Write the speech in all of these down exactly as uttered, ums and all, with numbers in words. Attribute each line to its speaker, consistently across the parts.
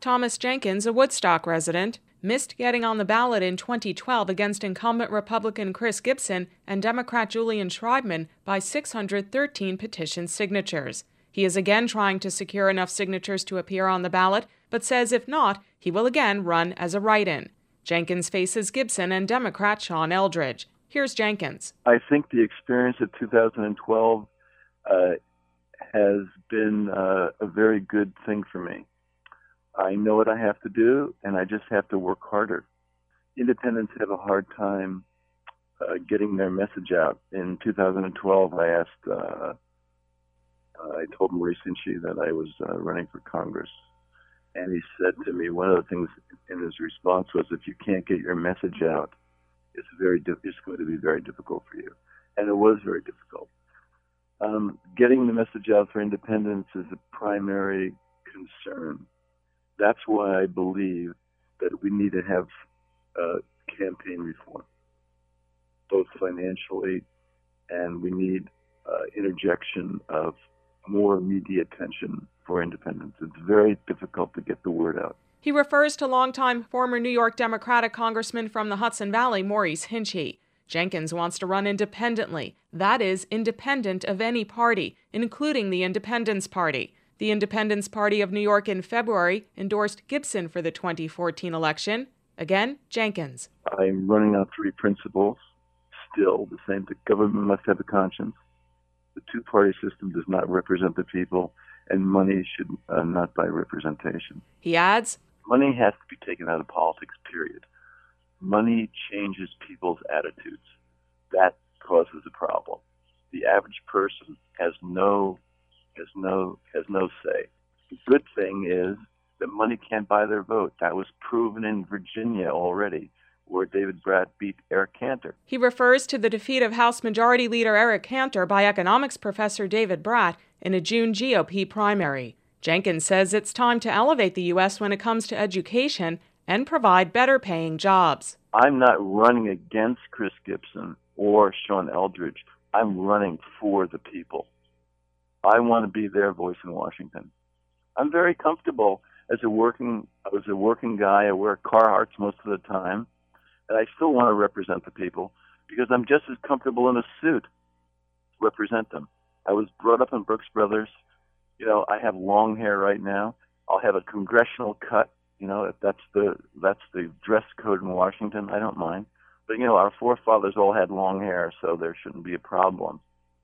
Speaker 1: Thomas Jenkins, a Woodstock resident, missed getting on the ballot in twenty twelve against incumbent Republican Chris Gibson and Democrat Julian Schreibman by six hundred thirteen petition signatures. He is again trying to secure enough signatures to appear on the ballot, but says if not, he will again run as a write-in. Jenkins faces Gibson and Democrat Sean Eldridge. Here's Jenkins.
Speaker 2: I think the experience of two thousand twelve uh, has been uh, a very good thing for me. I know what I have to do, and I just have to work harder. Independents have a hard time uh, getting their message out. In two thousand twelve, I asked, uh, I told Maurice Hinchey that I was uh, running for Congress. And he said to me, one of the things in his response was, if you can't get your message out, it's very di- it's going to be very difficult for you. And it was very difficult. Um, getting the message out for independents is a primary concern. That's why I believe that we need to have uh, campaign reform, both financially, and we need uh, interjection of more media attention for independents. It's very difficult to get the word out.
Speaker 1: He refers to longtime former New York Democratic Congressman from the Hudson Valley, Maurice Hinchey. Jenkins wants to run independently, that is, independent of any party, including the Independence Party. The Independence Party of New York in February endorsed Gibson for the twenty fourteen election. Again, Jenkins.
Speaker 2: I'm running on three principles, still the same. The government must have a conscience. The two-party system does not represent the people, and money should uh, not buy representation.
Speaker 1: He adds,
Speaker 2: money has to be taken out of politics, period. Money changes people's attitudes. That causes a problem. The average person has no has no has no say. The good thing is that money can't buy their vote. That was proven in Virginia already, where David Bratt beat Eric Cantor.
Speaker 1: He refers to the defeat of House Majority Leader Eric Cantor by economics professor David Bratt in a June G O P primary. Jenkins says it's time to elevate the U S when it comes to education and provide better-paying jobs.
Speaker 2: I'm not running against Chris Gibson or Sean Eldridge. I'm running for the people. I want to be their voice in Washington. I'm very comfortable as a working, I was a working guy. I wear Carhartts most of the time. And I still want to represent the people because I'm just as comfortable in a suit to represent them. I was brought up in Brooks Brothers. You know, I have long hair right now. I'll have a congressional cut. You know, if that's the that's the dress code in Washington, I don't mind. But, you know, our forefathers all had long hair, so there shouldn't be a problem.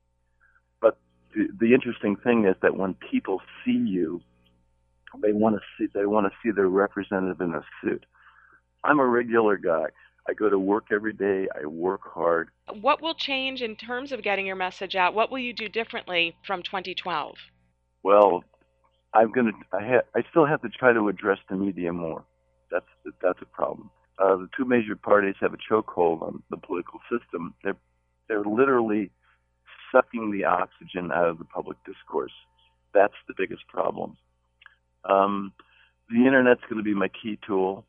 Speaker 2: But the, the interesting thing is that when people see you, they want to see they want to see their representative in a suit. I'm a regular guy. I go to work every day. I work hard.
Speaker 1: What will change in terms of getting your message out? What will you do differently from twenty twelve?
Speaker 2: Well, I'm gonna. I, ha- I still have to try to address the media more. That's that's a problem. Uh, the two major parties have a chokehold on the political system. They're they're literally sucking the oxygen out of the public discourse. That's the biggest problem. Um, the internet's going to be my key tool.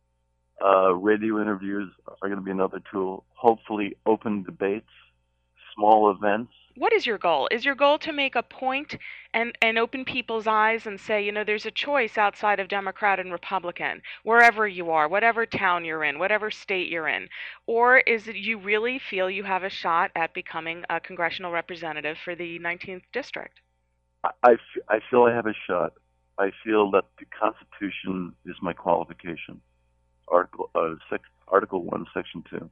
Speaker 2: Uh, radio interviews are going to be another tool. Hopefully, open debates, small events.
Speaker 1: What is your goal? Is your goal to make a point and, and open people's eyes and say, you know, there's a choice outside of Democrat and Republican, wherever you are, whatever town you're in, whatever state you're in? Or is it you really feel you have a shot at becoming a congressional representative for the nineteenth district?
Speaker 2: I, I, f- I feel I have a shot. I feel that the Constitution is my qualification. Article uh, sec- Article One, Section Two.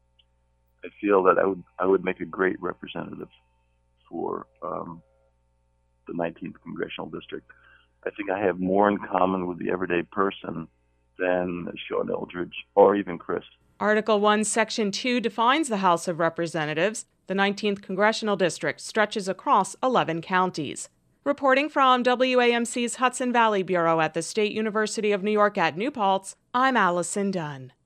Speaker 2: I feel that I would I would make a great representative for um, the nineteenth congressional district. I think I have more in common with the everyday person than Sean Eldridge or even Chris.
Speaker 1: Article One, Section Two defines the House of Representatives. The nineteenth congressional district stretches across eleven counties. Reporting from W A M C's Hudson Valley Bureau at the State University of New York at New Paltz, I'm Allison Dunn.